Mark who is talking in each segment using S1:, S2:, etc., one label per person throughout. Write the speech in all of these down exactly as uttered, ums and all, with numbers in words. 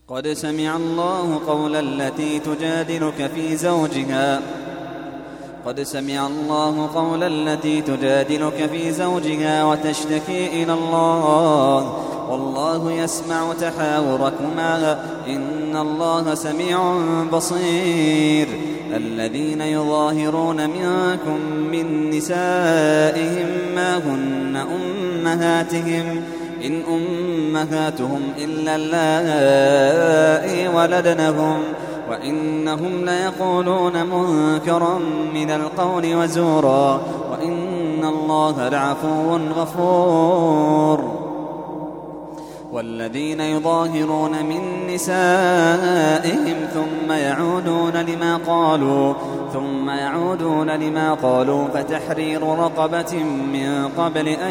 S1: قد سمع الله قول التي تجادلك في زوجها قد سمع الله قول التي تجادلك في زوجها وتشتكي إلى الله والله يسمع تحاوركما إن الله سميع بصير. الذين يظاهرون منكم من نسائهم ما هن أمهاتهم إن أمهاتهم إلا اللائي ولدنهم وإنهم ليقولون منكرا من القول وزورا وإن الله لعفو غفور. والذين يظاهرون من نسائهم ثم يعودون لما قالوا ثم يعودون لما قالوا فتحرير رقبة من قبل أن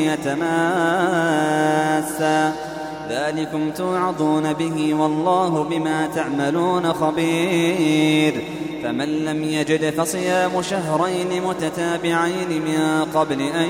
S1: يتماسا ذلكم توعظون به والله بما تعملون خبير. فمن لم يجد فصيام شهرين متتابعين من قبل أن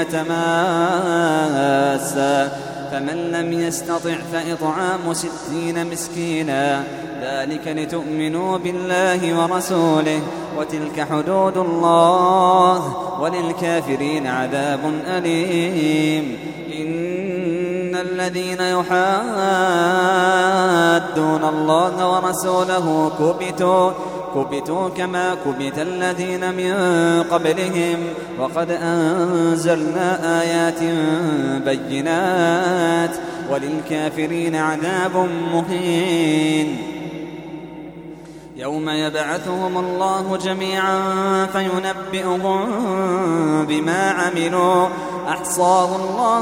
S1: يتماسا فمن لم يستطع فإطعام ستين مسكينا ذلك لتؤمنوا بالله ورسوله وتلك حدود الله وللكافرين عذاب أليم. إن الذين يحادون الله ورسوله كبتوا كبتوا كما كبت الذين من قبلهم وقد أنزلنا آيات بينات وللكافرين عذاب مهين. يوم يبعثهم الله جميعا فينبئهم بما عملوا أحصاه الله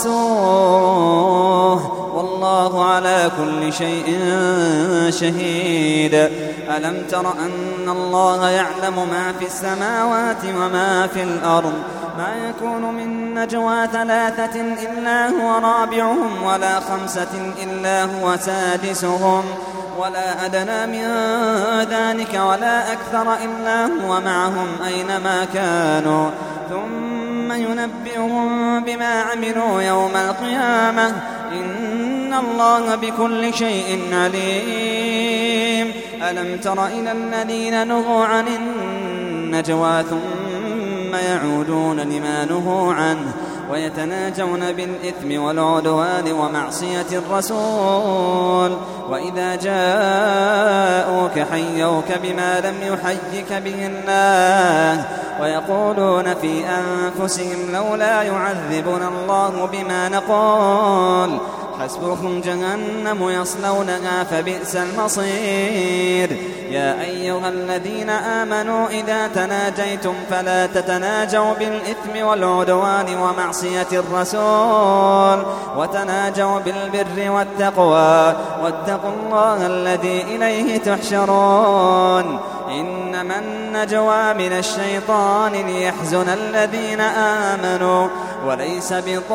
S1: ونسوه والله على كل شيء شهيد. ألم تر أن الله يعلم ما في السماوات وما في الأرض ما يكون من نجوى ثلاثة إلا هو رابعهم ولا خمسة إلا هو سادسهم ولا أدنى من ذلك ولا أكثر إلا هو معهم أينما كانوا ثم ينبئهم بما عملوا يوم القيامة إن الله بكل شيء عليم. ألم تر إلى الذين نهوا عن النجوى ثم يعودون لما نهوا عنه ويتناجون بالإثم والعدوان ومعصية الرسول وإذا جاءوك حيوك بما لم يحيك به الله ويقولون في أنفسهم لولا يعذبنا الله بما نقول حسبهم جهنم يصلونها فبئس المصير. يا أيها الذين آمنوا إذا تناجيتم فلا تتناجوا بالإثم والعدوان ومعصية الرسول وتناجوا بالبر والتقوى واتقوا الله الذي إليه تحشرون. إنما النجوى من الشيطان ليحزن الذين آمنوا وليس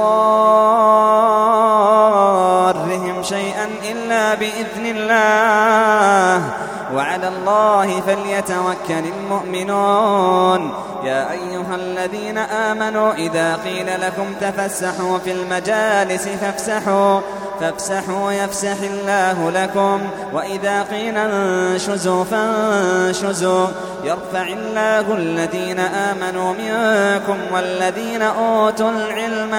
S1: بضارهم شيئا إلا بإذن الله وعلى الله فليتوكل المؤمنون. يا أيها الذين آمنوا إذا قيل لكم تفسحوا في المجالس فافسحوا فافسحوا يفسح الله لكم وإذا قيل انشزوا فانشزوا يرفع الله الذين آمنوا منكم والذين أوتوا العلم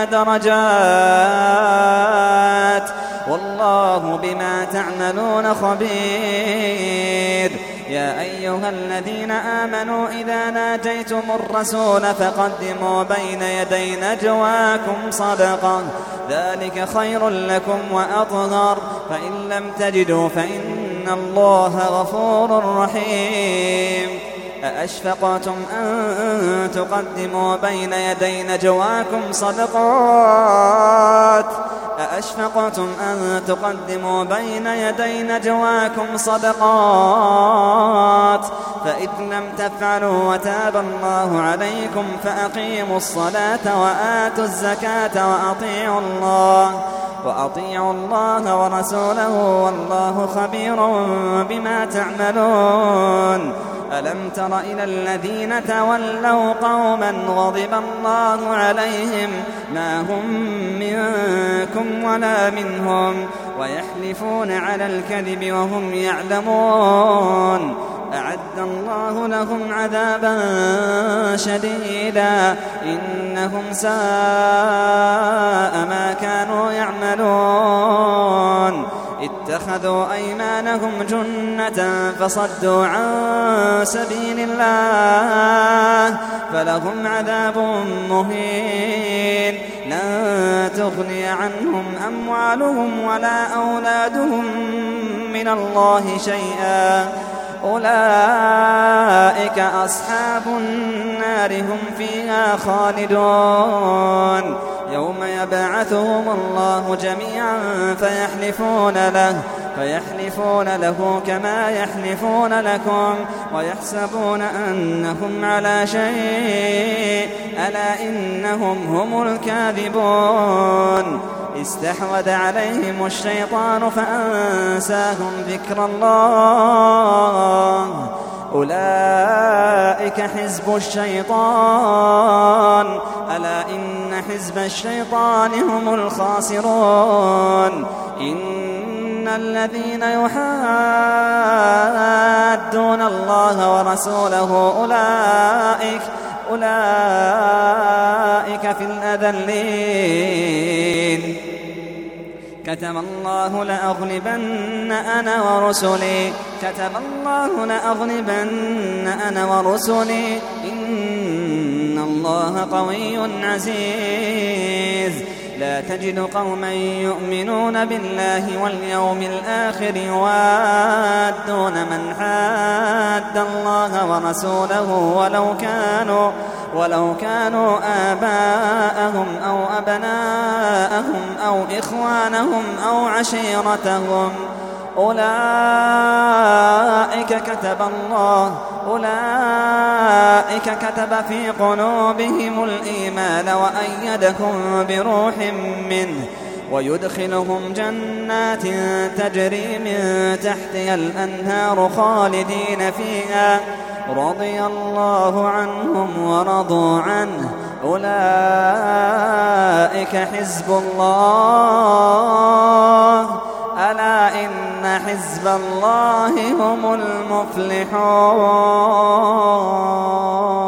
S1: درجات والله بما تعملون خبير. يا أيها الذين آمنوا إذا ناجيتم الرسول فقدموا بين يدي نجواكم صدقة ذلك خير لكم وأطهر فإن لم تجدوا فإن الله غفور رحيم. أأشفقتم أن تقدموا بين يدي نجواكم صدقات أأشفقتم أن تقدموا بين يدي نجواكم صدقات فإذ لم تفعلوا وتاب الله عليكم فأقيموا الصلاة وآتوا الزكاة وأطيعوا الله وأطيعوا الله ورسوله والله خبير بما تعملون. ألم تر إلى الذين تولوا قوما غضب الله عليهم ما هم منكم ولا منهم ويحلفون على الكذب وهم يعلمون. أعد الله لهم عذابا شديدا إنهم ساء ما كانوا يعملون. اتخذوا أيمانهم جنة فصدوا عن سبيل الله فلهم عذاب مهين. لن تغني عنهم أموالهم ولا أولادهم من الله شيئا أولئك أصحاب النار هم فيها خالدون. يوم يبعثهم الله جميعا فيحلفون له فيحلفون له كما يحلفون لكم ويحسبون أنهم على شيء ألا إنهم هم الكاذبون. استحوذ عليهم الشيطان فأنساهم ذكر الله أولئك حزب الشيطان ألا إن حزب الشيطان هم الخاسرون. إن الذين يحادون الله ورسوله أولئك أولئك في الأذلين. كتب الله لأغلبن أنا ورسلي كتب الله لأغلبن أنا ورسلي إن الله قوي عزيز. لا تجد قوما يؤمنون بالله واليوم الآخر يوادون من حاد الله ورسوله ولو كانوا ولو كانوا آباءهم أو أبناءهم أو إخوانهم أو عشيرتهم أولئك كتب الله أولئك كتب في قلوبهم الإيمان وأيدهم بروح منه ويدخلهم جنات تجري من تحتها الأنهار خالدين فيها رضي الله عنهم ورضوا عنه أولئك حزب الله ألا إن حزب الله هم المفلحون.